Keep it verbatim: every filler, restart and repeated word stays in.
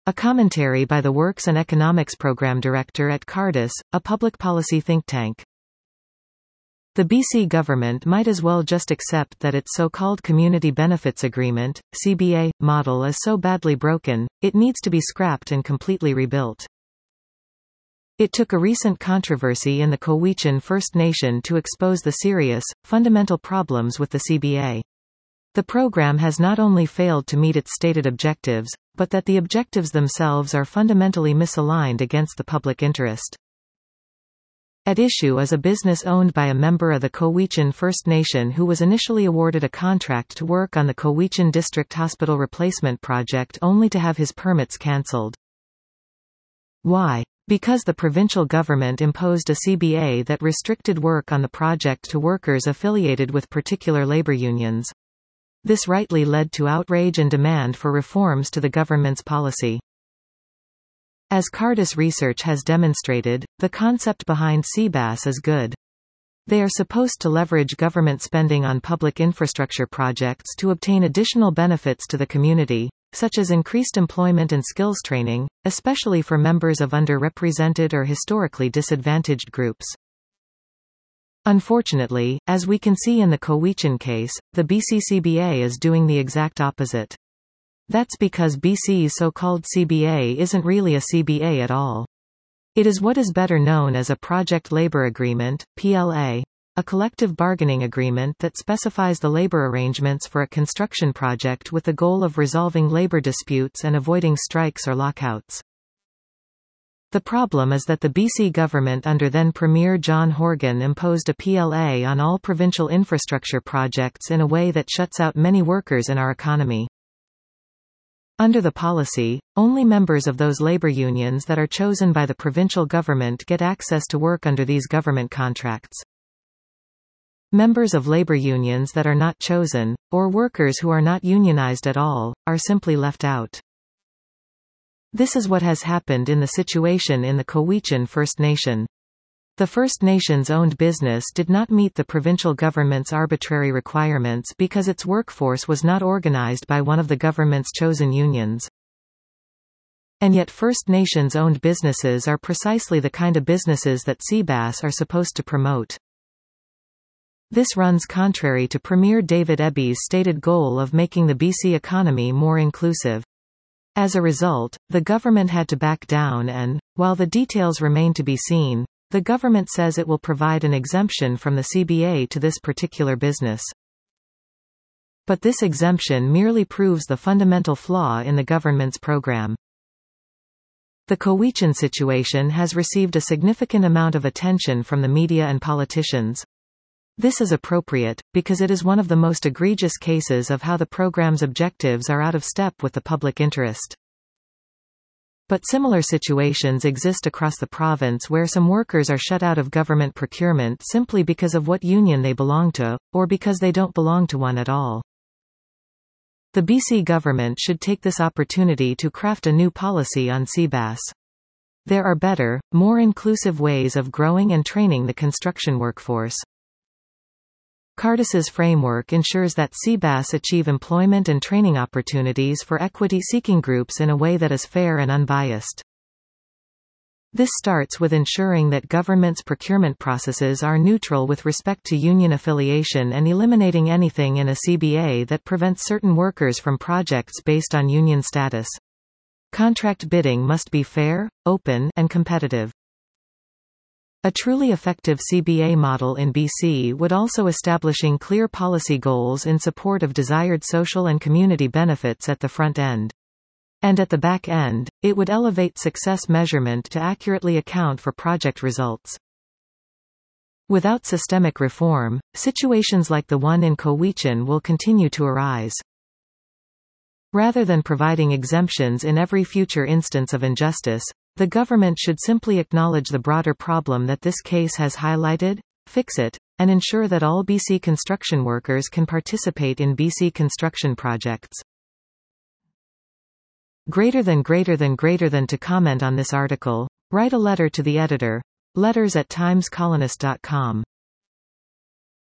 A commentary by the Works and Economics Program Director at Cardis, a public policy think tank. The B C government might as well just accept that its so-called Community Benefits Agreement, C B A, model is so badly broken, it needs to be scrapped and completely rebuilt. It took a recent controversy in the Cowichan First Nation to expose the serious, fundamental problems with the C B A. The program has not only failed to meet its stated objectives, but that the objectives themselves are fundamentally misaligned against the public interest. At issue is a business owned by a member of the Cowichan First Nation who was initially awarded a contract to work on the Cowichan District Hospital Replacement Project only to have his permits cancelled. Why? Because the provincial government imposed a C B A that restricted work on the project to workers affiliated with particular labour unions. This rightly led to outrage and demand for reforms to the government's policy. As Cardis research has demonstrated, the concept behind C B A S is good. They are supposed to leverage government spending on public infrastructure projects to obtain additional benefits to the community, such as increased employment and skills training, especially for members of underrepresented or historically disadvantaged groups. Unfortunately, as we can see in the Cowichan case, the B C C B A is doing the exact opposite. That's because B C's so-called C B A isn't really a C B A at all. It is what is better known as a Project Labour Agreement, P L A, a collective bargaining agreement that specifies the labour arrangements for a construction project with the goal of resolving labour disputes and avoiding strikes or lockouts. The problem is that the B C government under then Premier John Horgan imposed a P L A on all provincial infrastructure projects in a way that shuts out many workers in our economy. Under the policy, only members of those labour unions that are chosen by the provincial government get access to work under these government contracts. Members of labour unions that are not chosen, or workers who are not unionised at all, are simply left out. This is what has happened in the situation in the Cowichan First Nation. The First Nations owned business did not meet the provincial government's arbitrary requirements because its workforce was not organised by one of the government's chosen unions. And yet First Nations owned businesses are precisely the kind of businesses that C B A S are supposed to promote. This runs contrary to Premier David Eby stated goal of making the B C economy more inclusive. As a result, the government had to back down and, while the details remain to be seen, the government says it will provide an exemption from the C B A to this particular business. But this exemption merely proves the fundamental flaw in the government's program. The Cowichan situation has received a significant amount of attention from the media and politicians. This is appropriate, because it is one of the most egregious cases of how the program's objectives are out of step with the public interest. But similar situations exist across the province where some workers are shut out of government procurement simply because of what union they belong to, or because they don't belong to one at all. The B C government should take this opportunity to craft a new policy on C B A S. There are better, more inclusive ways of growing and training the construction workforce. Cardis's framework ensures that C B A S achieve employment and training opportunities for equity-seeking groups in a way that is fair and unbiased. This starts with ensuring that government's procurement processes are neutral with respect to union affiliation and eliminating anything in a C B A that prevents certain workers from projects based on union status. Contract bidding must be fair, open, and competitive. A truly effective C B A model in B C would also establishing clear policy goals in support of desired social and community benefits at the front end. And at the back end, it would elevate success measurement to accurately account for project results. Without systemic reform, situations like the one in Cowichan will continue to arise. Rather than providing exemptions in every future instance of injustice, the government should simply acknowledge the broader problem that this case has highlighted, fix it, and ensure that all B C construction workers can participate in B C construction projects. Greater than greater than greater than To comment on this article, write a letter to the editor. Letters at times colonist dot com